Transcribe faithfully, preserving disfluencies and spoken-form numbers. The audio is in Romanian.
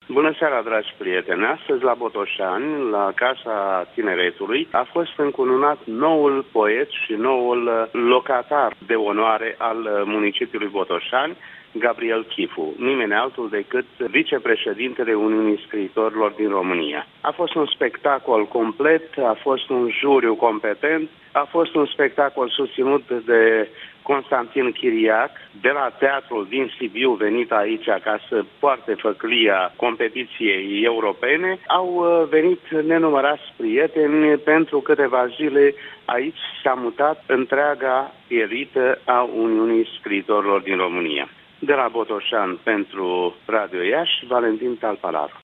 Bună seara, dragi prieteni! Astăzi, la Botoșani, la Casa Tineretului, a fost încununat noul poet și noul locatar de onoare al municipiului Botoșani, Gabriel Chifu, nimeni altul decât vicepreședintele Uniunii Scriitorilor din România. A fost un spectacol complet, a fost un juriu competent, a fost un spectacol susținut de Constantin Chiriac, de la teatrul din Sibiu, venit aici ca să poarte făclia competiției europene. Au venit nenumărați prieteni, pentru câteva zile aici s-a mutat întreaga elită a Uniunii Scriitorilor din România. De la Botoșani pentru Radio Iași, Valentin Talpalaru.